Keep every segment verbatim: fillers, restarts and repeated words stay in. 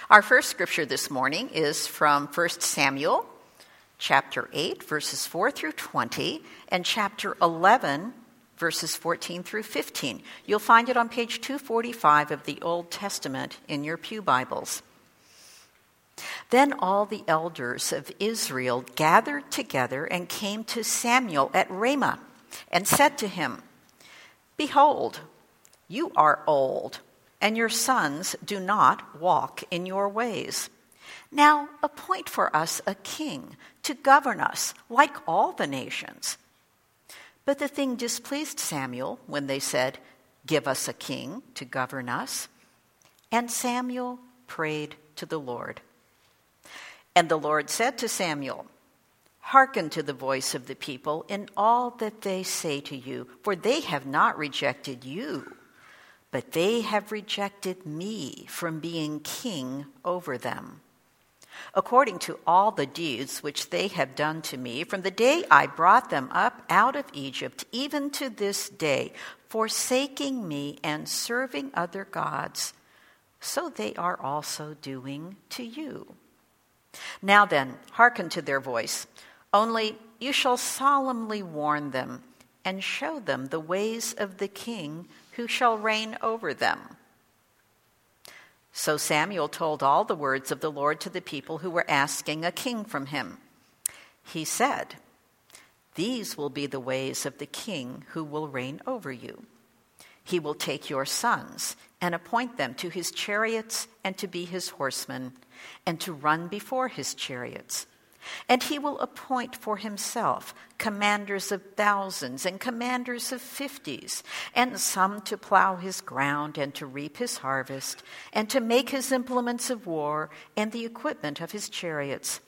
Our first scripture this morning is from First Samuel, chapter eight, verses four through twenty, and chapter eleven, verses fourteen through fifteen. You'll find it on page two forty-five of the Old Testament in your pew Bibles. Then all the elders of Israel gathered together and came to Samuel at Ramah and said to him, "Behold, you are old, and your sons do not walk in your ways. Now appoint for us a king to govern us like all the nations." But the thing displeased Samuel when they said, "Give us a king to govern us." And Samuel prayed to the Lord. And the Lord said to Samuel, "Hearken to the voice of the people in all that they say to you, for they have not rejected you, but they have rejected me from being king over them. According to all the deeds which they have done to me, from the day I brought them up out of Egypt, even to this day, forsaking me and serving other gods, so they are also doing to you. Now then, hearken to their voice, only you shall solemnly warn them and show them the ways of the king who shall reign over them." So Samuel told all the words of the Lord to the people who were asking a king from him. He said, "These will be the ways of the king who will reign over you. He will take your sons and appoint them to his chariots and to be his horsemen, and to run before his chariots. And he will appoint for himself commanders of thousands and commanders of fifties, and some to plow his ground and to reap his harvest, and to make his implements of war and the equipment of his chariots.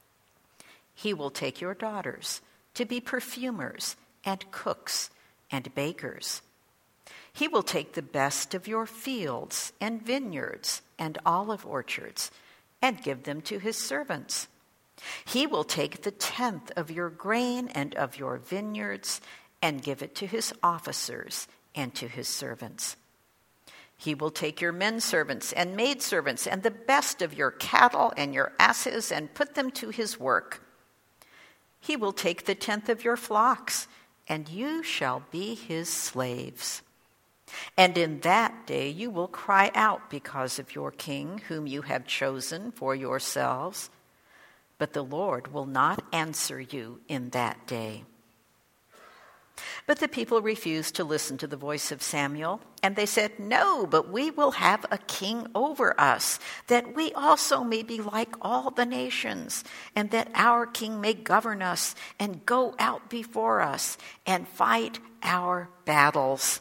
He will take your daughters to be perfumers and cooks and bakers. He will take the best of your fields and vineyards and olive orchards and give them to his servants. He will take the tenth of your grain and of your vineyards and give it to his officers and to his servants. He will take your men servants and maid servants and the best of your cattle and your asses and put them to his work. He will take the tenth of your flocks, and you shall be his slaves. And in that day you will cry out because of your king, whom you have chosen for yourselves. But the Lord will not answer you in that day." But the people refused to listen to the voice of Samuel, and they said, "No, but we will have a king over us, that we also may be like all the nations, and that our king may govern us and go out before us and fight our battles."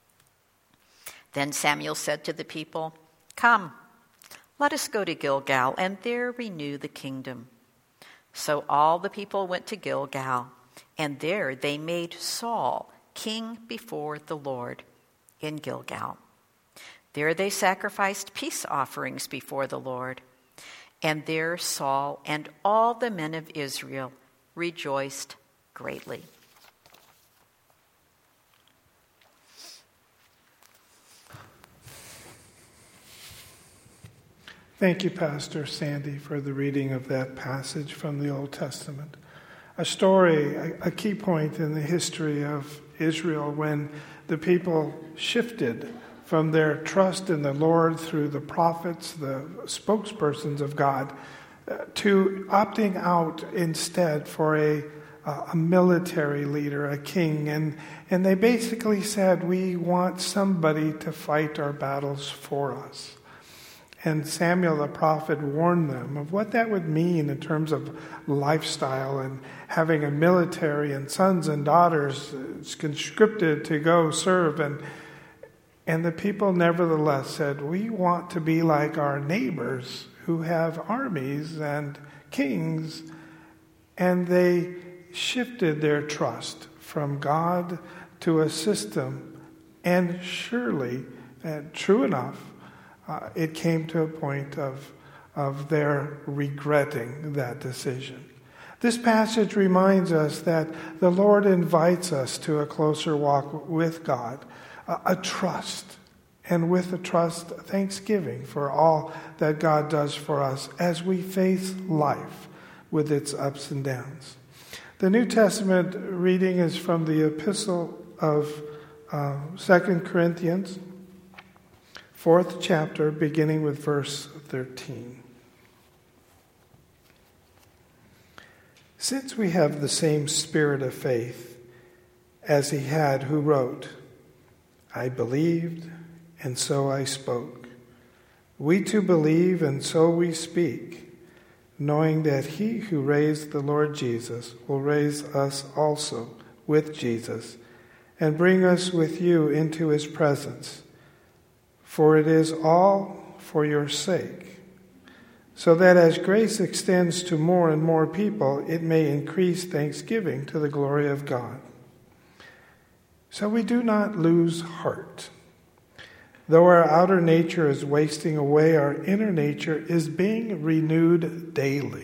Then Samuel said to the people, "Come, let us go to Gilgal, and there renew the kingdom." So all the people went to Gilgal, and there they made Saul king before the Lord in Gilgal. There they sacrificed peace offerings before the Lord, and there Saul and all the men of Israel rejoiced greatly. Thank you, Pastor Sandy, for the reading of that passage from the Old Testament. A story, a key point in the history of Israel when the people shifted from their trust in the Lord through the prophets, the spokespersons of God, to opting out instead for a, a military leader, a king. And, and they basically said, "We want somebody to fight our battles for us." And Samuel the prophet warned them of what that would mean in terms of lifestyle and having a military and sons and daughters conscripted to go serve. And, and the people nevertheless said, "We want to be like our neighbors who have armies and kings." And they shifted their trust from God to a system. And surely, and true enough, Uh, it came to a point of, of their regretting that decision. This passage reminds us that the Lord invites us to a closer walk with God, a, a trust and with a trust, thanksgiving for all that God does for us as we face life with its ups and downs. The New Testament reading is from the epistle of uh, Second Corinthians, fourth chapter, beginning with verse thirteen. Since we have the same spirit of faith as he had who wrote, I believed, and so I spoke. We too believe, and so we speak, knowing that he who raised the Lord Jesus will raise us also with Jesus and bring us with you into his presence. For it is all for your sake, so that as grace extends to more and more people, it may increase thanksgiving to the glory of God. So we do not lose heart. Though our outer nature is wasting away, our inner nature is being renewed daily.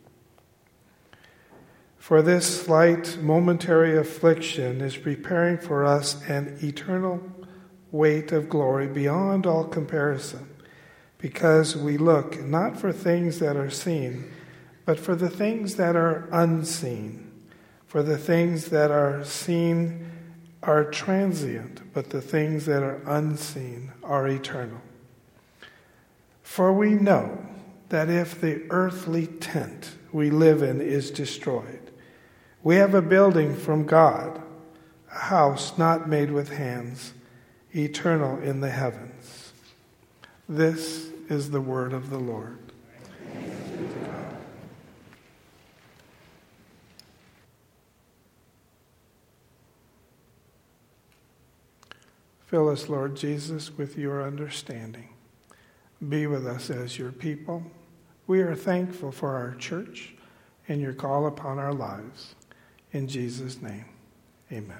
For this slight momentary affliction is preparing for us an eternal weight of glory beyond all comparison, because we look not for things that are seen, but for the things that are unseen. For the things that are seen are transient, but the things that are unseen are eternal. For we know that if the earthly tent we live in is destroyed, we have a building from God, a house not made with hands, eternal in the heavens. This is the word of the Lord. Fill us, Lord Jesus, with your understanding. Be with us as your people. We are thankful for our church and your call upon our lives. In Jesus' name, amen.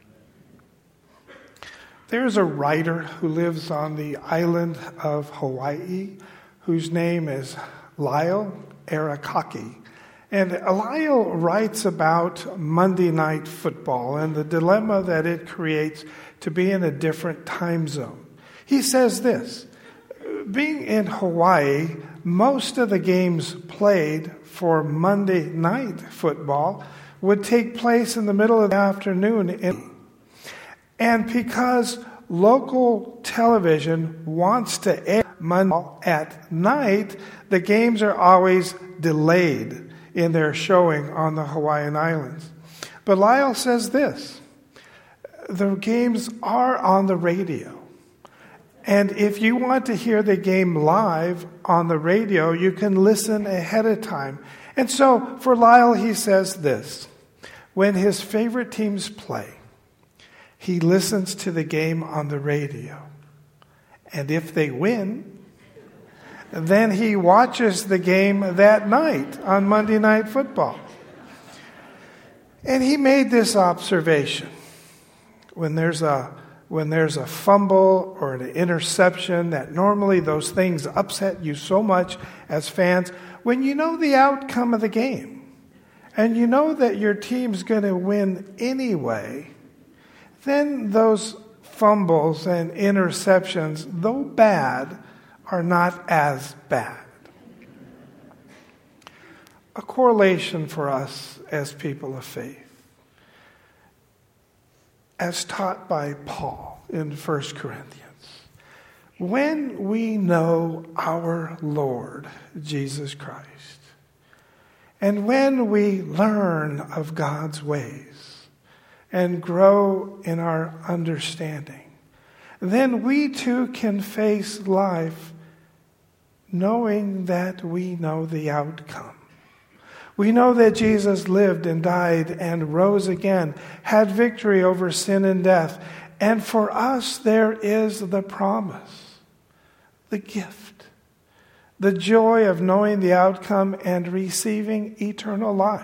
There's a writer who lives on the island of Hawaii whose name is Lyle Arakaki. And Lyle writes about Monday Night Football and the dilemma that it creates to be in a different time zone. He says this, being in Hawaii, most of the games played for Monday Night Football would take place in the middle of the afternoon. In, and because local television wants to air Monday at night, the games are always delayed in their showing on the Hawaiian Islands. But Lyle says this, the games are on the radio. And if you want to hear the game live on the radio, you can listen ahead of time. And so for Lyle, he says this, when his favorite teams play, he listens to the game on the radio. And if they win, then he watches the game that night on Monday Night Football. And he made this observation. When there's a when there's a fumble or an interception, that normally those things upset you so much as fans, when you know the outcome of the game and you know that your team's going to win anyway, then those fumbles and interceptions, though bad, are not as bad. A correlation for us as people of faith, as taught by Paul in First Corinthians. When we know our Lord Jesus Christ, and when we learn of God's ways and grow in our understanding, then we too can face life knowing that we know the outcome. We know that Jesus lived and died and rose again, had victory over sin and death. And for us, there is the promise, the gift, the joy of knowing the outcome and receiving eternal life.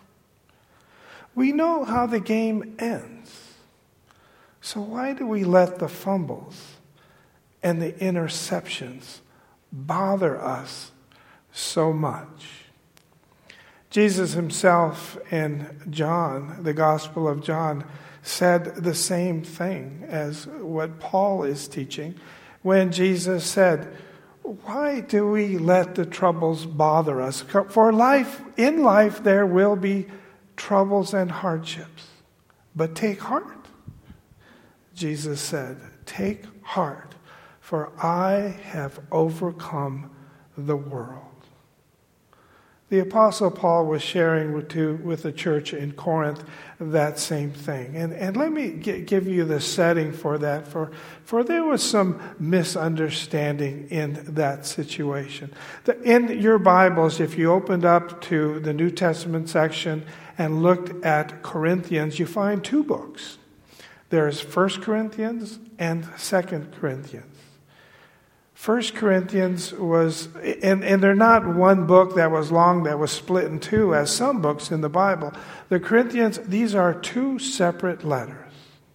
We know how the game ends. So why do we let the fumbles and the interceptions bother us so much? Jesus himself in John, the Gospel of John, said the same thing as what Paul is teaching, when Jesus said, "Why do we let the troubles bother us? For life, in life there will be troubles and hardships. But take heart." Jesus said, "Take heart, for I have overcome the world." The Apostle Paul was sharing with, to, with the church in Corinth that same thing. And, and let me g- give you the setting for that, for, for there was some misunderstanding in that situation. The, in your Bibles, if you opened up to the New Testament section and looked at Corinthians, you find two books. There's First Corinthians and Second Corinthians. First Corinthians was, and, and they're not one book that was long that was split in two, as some books in the Bible. The Corinthians, these are two separate letters.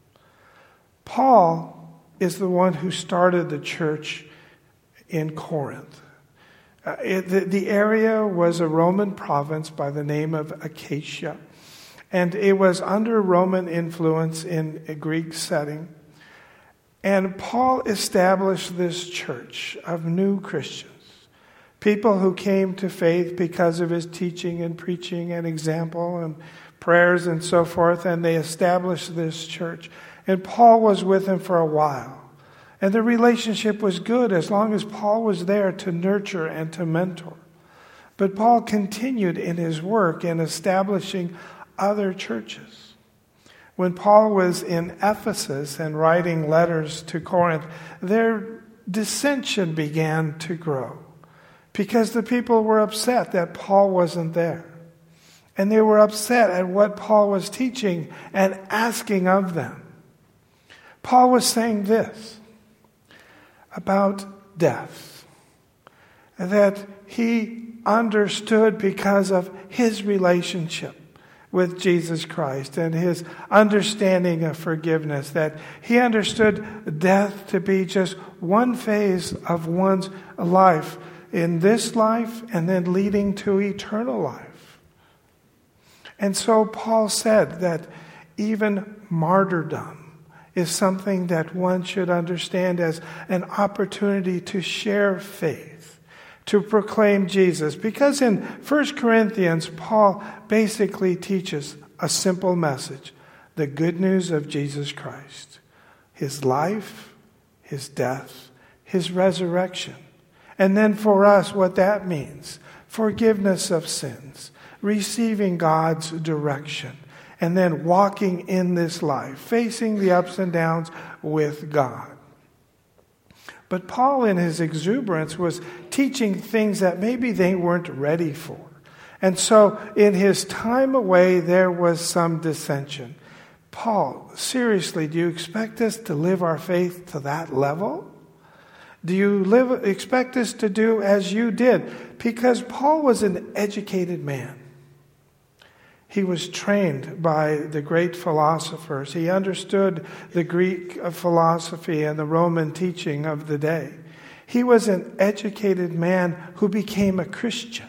Paul is the one who started the church in Corinth. Uh, it, the, the area was a Roman province by the name of Achaia, and it was under Roman influence in a Greek setting. And Paul established this church of new Christians, people who came to faith because of his teaching and preaching and example and prayers and so forth, and they established this church. And Paul was with them for a while. And the relationship was good as long as Paul was there to nurture and to mentor. But Paul continued in his work in establishing other churches. When Paul was in Ephesus and writing letters to Corinth, their dissension began to grow because the people were upset that Paul wasn't there. And they were upset at what Paul was teaching and asking of them. Paul was saying this about death, that he understood because of his relationship with Jesus Christ and his understanding of forgiveness, that he understood death to be just one phase of one's life in this life and then leading to eternal life. And so Paul said that even martyrdom is something that one should understand as an opportunity to share faith, to proclaim Jesus. Because in First Corinthians, Paul basically teaches a simple message: the good news of Jesus Christ, his life, his death, his resurrection. And then for us, what that means: forgiveness of sins, receiving God's direction, and then walking in this life, facing the ups and downs with God. But Paul, in his exuberance, was teaching things that maybe they weren't ready for. And so in his time away, there was some dissension. Paul, seriously, do you expect us to live our faith to that level? Do you live, expect us to do as you did? Because Paul was an educated man. He was trained by the great philosophers. He understood the Greek philosophy and the Roman teaching of the day. He was an educated man who became a Christian,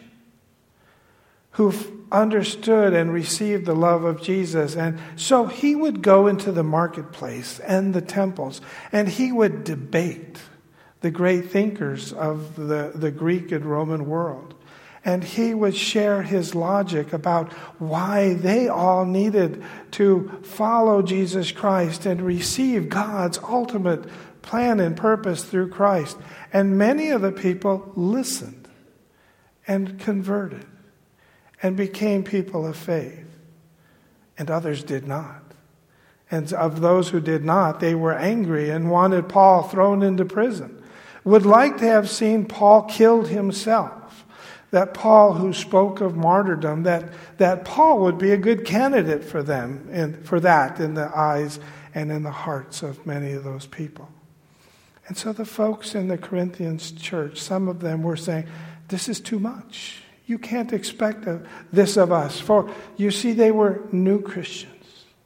who understood and received the love of Jesus. And so he would go into the marketplace and the temples, and he would debate the great thinkers of the, the Greek and Roman world. And he would share his logic about why they all needed to follow Jesus Christ and receive God's ultimate plan and purpose through Christ. And many of the people listened and converted and became people of faith. And others did not. And of those who did not, they were angry and wanted Paul thrown into prison. Would like to have seen Paul killed himself. That Paul, who spoke of martyrdom, that, that Paul would be a good candidate for them and for that in the eyes and in the hearts of many of those people. And so the folks in the Corinthians church, some of them were saying, this is too much. You can't expect this of us. For you see, they were new Christians.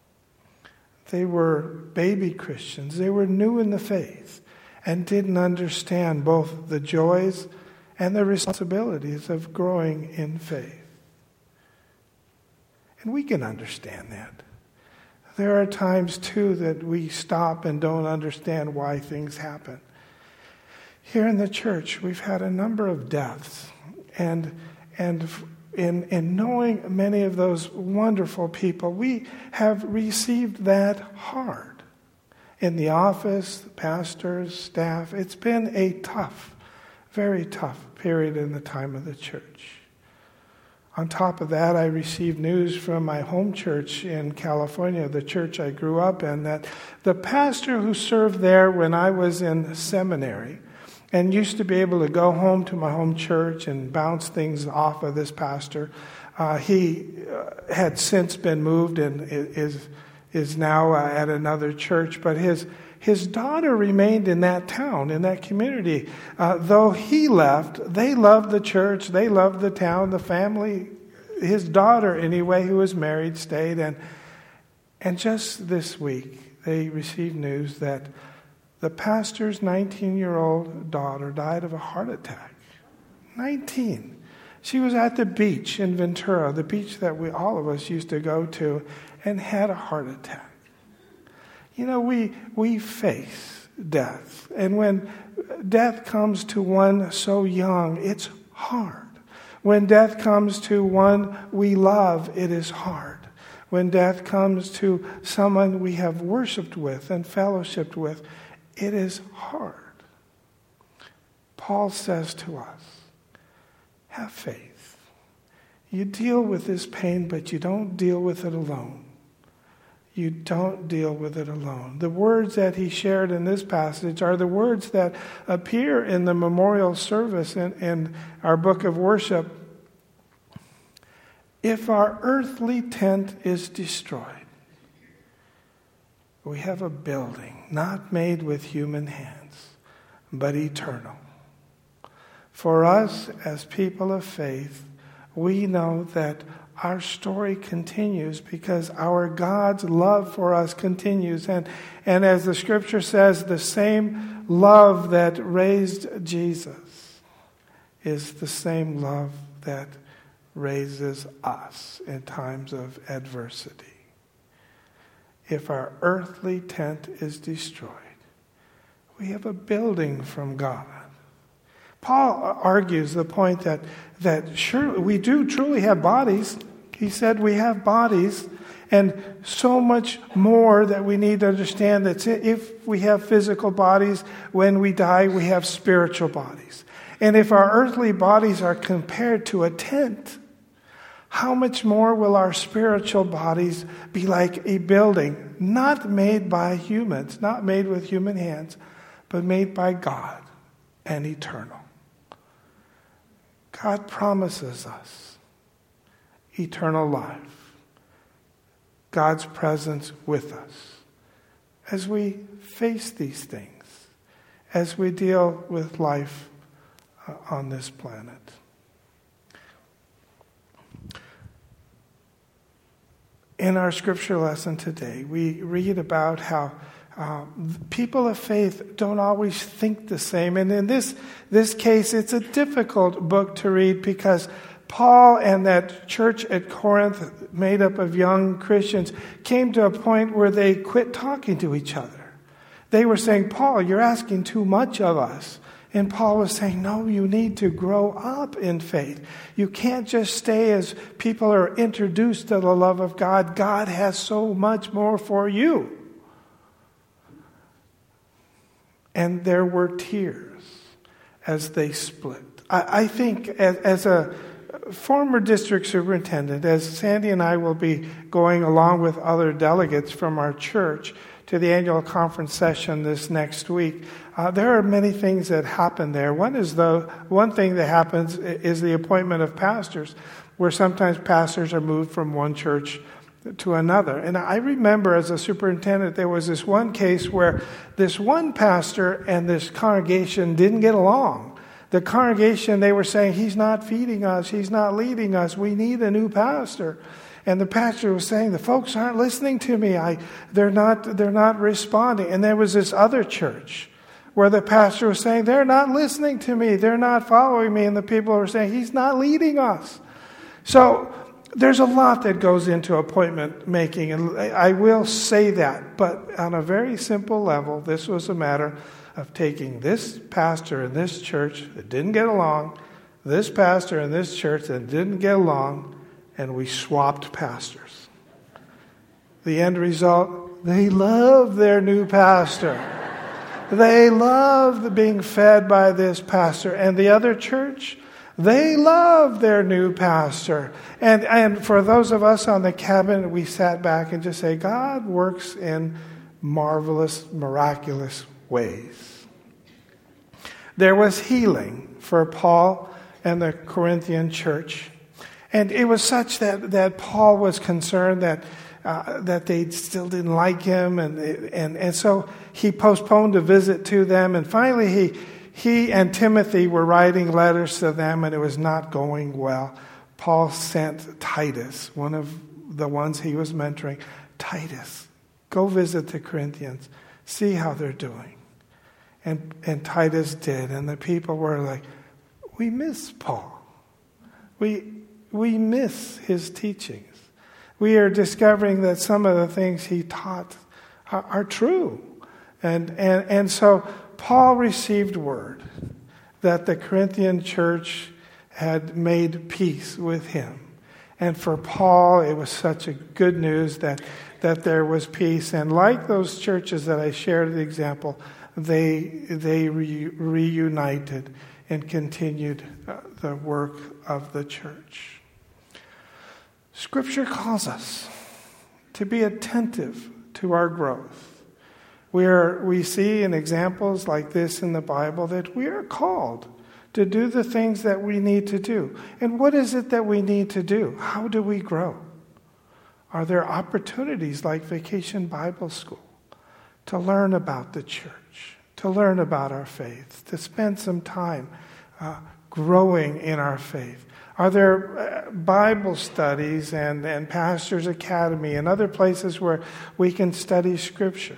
They were baby Christians. They were new in the faith and didn't understand both the joys and the responsibilities of growing in faith. And we can understand that. There are times, too, that we stop and don't understand why things happen. Here in the church, we've had a number of deaths, and and in in knowing many of those wonderful people, we have received that hard. In the office, pastors, staff, it's been a tough, very tough period in the time of the church. On top of that, I received news from my home church in California, the church I grew up in, that the pastor who served there when I was in seminary and used to be able to go home to my home church and bounce things off of this pastor, uh, he uh, had since been moved and is is now uh, at another church. But his his daughter remained in that town, in that community. Uh, though he left, they loved the church, they loved the town, the family. His daughter, anyway, who was married, stayed. And and just this week, they received news that the pastor's nineteen-year-old daughter died of a heart attack. nineteen. She was at the beach in Ventura, the beach that we all of us used to go to, and had a heart attack. You know, we we face death. And when death comes to one so young, it's hard. When death comes to one we love, it is hard. When death comes to someone we have worshiped with and fellowshiped with, it is hard. Paul says to us, have faith. You deal with this pain, but you don't deal with it alone. You don't deal with it alone. The words that he shared in this passage are the words that appear in the memorial service in, in our book of worship. If our earthly tent is destroyed, we have a building not made with human hands, but eternal. For us as people of faith, we know that our story continues because our God's love for us continues. And, and as the scripture says, the same love that raised Jesus is the same love that raises us in times of adversity. If our earthly tent is destroyed, we have a building from God. Paul argues the point that, that sure, we do truly have bodies. He said we have bodies, and so much more that we need to understand that if we have physical bodies, when we die, we have spiritual bodies. And if our earthly bodies are compared to a tent, how much more will our spiritual bodies be like a building, not made by humans, not made with human hands, but made by God and eternal. God promises us eternal life, God's presence with us as we face these things, as we deal with life uh, on this planet. In our scripture lesson today, we read about how uh, people of faith don't always think the same. And in this, this case, it's a difficult book to read because Paul and that church at Corinth, made up of young Christians, came to a point where they quit talking to each other. They were saying, Paul, you're asking too much of us. And Paul was saying, no, you need to grow up in faith. You can't just stay as people are introduced to the love of God. God has so much more for you. And there were tears as they split. I, I think as, as a former district superintendent, as Sandy and I will be going along with other delegates from our church to the annual conference session this next week, uh, there are many things that happen there. One is the one thing that happens is the appointment of pastors, where sometimes pastors are moved from one church to another. And I remember as a superintendent, there was this one case where this one pastor and this congregation didn't get along. The congregation, they were saying, he's not feeding us, he's not leading us, we need a new pastor. And the pastor was saying, the folks aren't listening to me. I, they're not, they're not responding. And there was this other church where the pastor was saying, they're not listening to me. They're not following me. And the people were saying, he's not leading us. So there's a lot that goes into appointment making. And I will say that. But on a very simple level, this was a matter of taking this pastor in this church that didn't get along, this pastor in this church that didn't get along, and we swapped pastors. The end result, they love their new pastor. They love being fed by this pastor. And the other church, they love their new pastor. And, and for those of us on the cabin, we sat back and just say, God works in marvelous, miraculous ways. There was healing for Paul and the Corinthian church. And it was such that, that Paul was concerned that uh, that they still didn't like him. And, and, and so he postponed a visit to them. And finally he he and Timothy were writing letters to them, and it was not going well. Paul sent Titus, one of the ones he was mentoring. Titus, go visit the Corinthians. See how they're doing. And, and Titus did. And the people were like, we miss Paul. We, we miss his teachings. We are discovering that some of the things he taught are, are true. And, and, and so Paul received word that the Corinthian church had made peace with him. And for Paul, it was such a good news that, that there was peace. And like those churches that I shared the example, they, they re, reunited and continued uh, the work of the church. Scripture calls us to be attentive to our growth. We are, we see in examples like this in the Bible that we are called to do the things that we need to do. And what is it that we need to do? How do we grow? Are there opportunities like Vacation Bible School to learn about the church, to learn about our faith, to spend some time uh, growing in our faith? Are there Bible studies and, and Pastors Academy and other places where we can study Scripture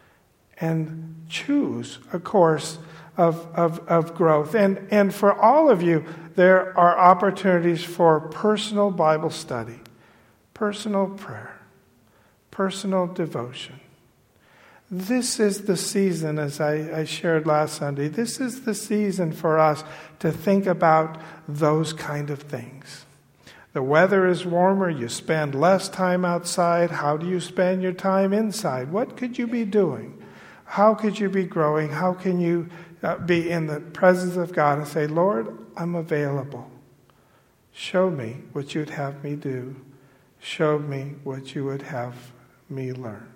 and choose a course of, of, of growth? And, and for all of you, there are opportunities for personal Bible study, personal prayer, personal devotion. This is the season, as I, I shared last Sunday, this is the season for us to think about those kind of things. The weather is warmer, you spend less time outside. How do you spend your time inside? What could you be doing? How could you be growing? How can you uh, be in the presence of God and say, Lord, I'm available. Show me what you'd have me do. Show me what you would have me learn.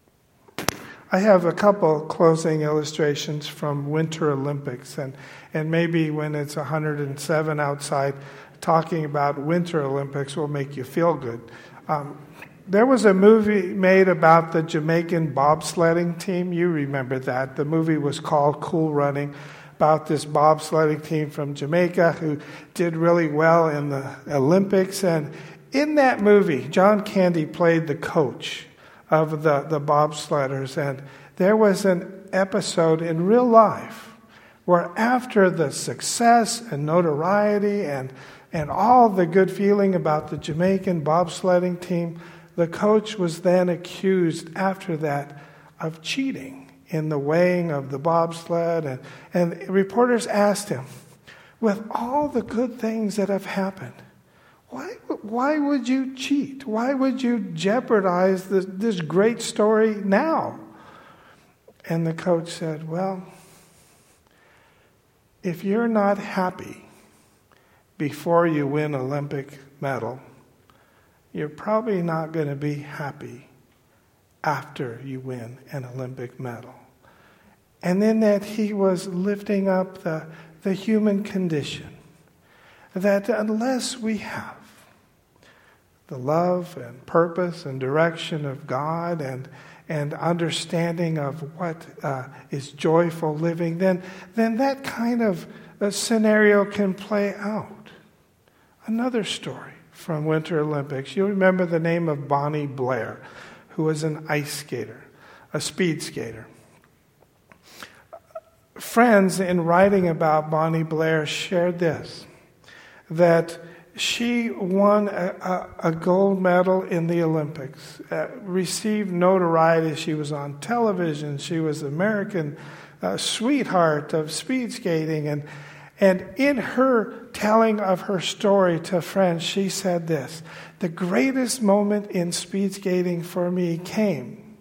I have a couple closing illustrations from Winter Olympics, and, and maybe when it's one hundred seven outside, talking about Winter Olympics will make you feel good. Um, there was a movie made about the Jamaican bobsledding team. You remember that. The movie was called Cool Running, about this bobsledding team from Jamaica who did really well in the Olympics. And in that movie, John Candy played the coach of the, the bobsledders. And there was an episode in real life where after the success and notoriety and, and all the good feeling about the Jamaican bobsledding team, the coach was then accused after that of cheating in the weighing of the bobsled. And, and reporters asked him, with all the good things that have happened, Why why would you cheat? Why would you jeopardize this, this great story now? And the coach said, well, if you're not happy before you win an Olympic medal, you're probably not going to be happy after you win an Olympic medal. And then that he was lifting up the, the human condition, that unless we have the love and purpose and direction of God and and understanding of what uh, is joyful living, then then that kind of a scenario can play out. Another story from Winter Olympics. You remember the name of Bonnie Blair, who was an ice skater, a speed skater. Friends, in writing about Bonnie Blair, shared this, that she won a, a, a gold medal in the Olympics, uh, received notoriety. She was on television. She was American a sweetheart of speed skating. And, and in her telling of her story to friends, she said this: the greatest moment in speed skating for me came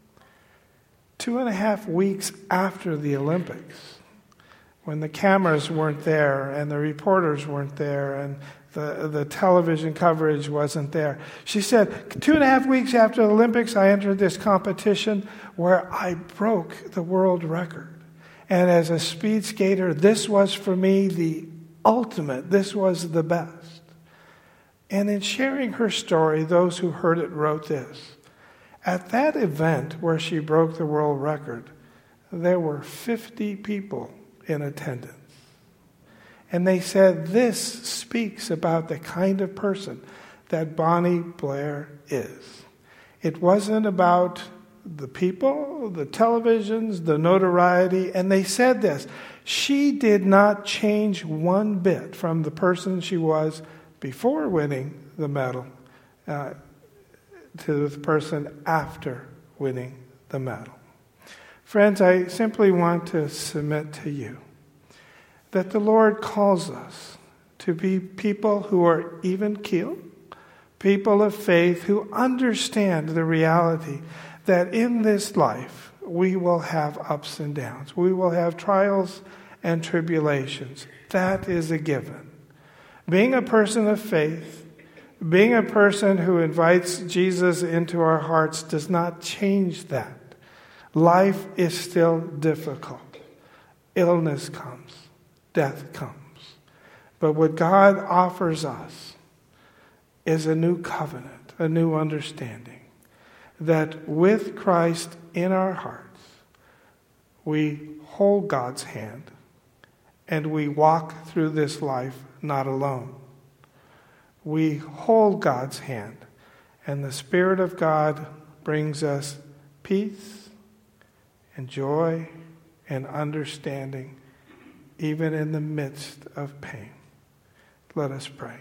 two and a half weeks after the Olympics, when the cameras weren't there and the reporters weren't there and the, the television coverage wasn't there. She said, two and a half weeks after the Olympics, I entered this competition where I broke the world record. And as a speed skater, this was for me the ultimate. This was the best. And in sharing her story, those who heard it wrote this: at that event where she broke the world record, there were fifty people in attendance. And they said, this speaks about the kind of person that Bonnie Blair is. It wasn't about the people, the televisions, the notoriety. And they said this: she did not change one bit from the person she was before winning the medal uh, to the person after winning the medal. Friends, I simply want to submit to you that the Lord calls us to be people who are even-keeled, people of faith who understand the reality that in this life we will have ups and downs. We will have trials and tribulations. That is a given. Being a person of faith, being a person who invites Jesus into our hearts does not change that. Life is still difficult. Illness comes. Death comes. But what God offers us is a new covenant, a new understanding, that with Christ in our hearts, we hold God's hand and we walk through this life not alone. We hold God's hand, and the Spirit of God brings us peace and joy and understanding, even in the midst of pain. Let us pray.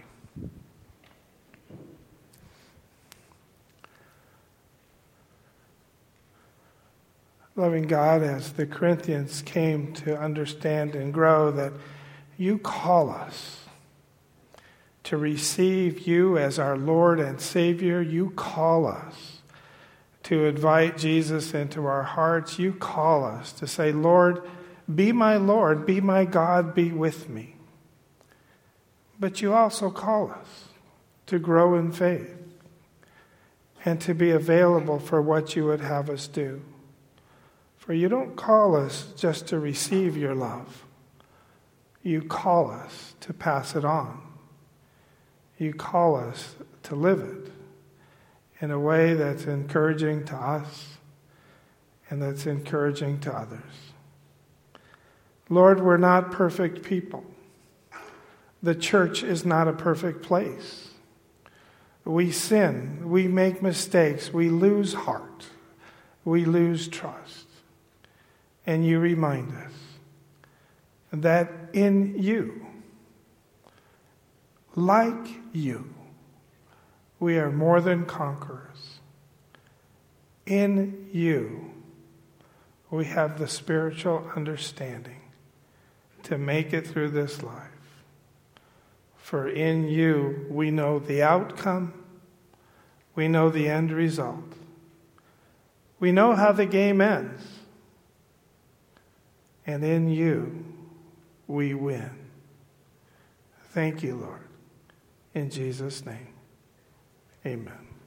Loving God, as the Corinthians came to understand and grow that you call us to receive you as our Lord and Savior, you call us to invite Jesus into our hearts. You call us to say, Lord, be my Lord, be my God, be with me. But you also call us to grow in faith and to be available for what you would have us do. For you don't call us just to receive your love. You call us to pass it on. You call us to live it in a way that's encouraging to us and that's encouraging to others. Lord, we're not perfect people. The church is not a perfect place. We sin, we make mistakes, we lose heart, we lose trust. And you remind us that in you, like you, we are more than conquerors. In you, we have the spiritual understanding to make it through this life. For in you, we know the outcome. We know the end result. We know how the game ends. And in you, we win. Thank you, Lord. In Jesus' name, amen.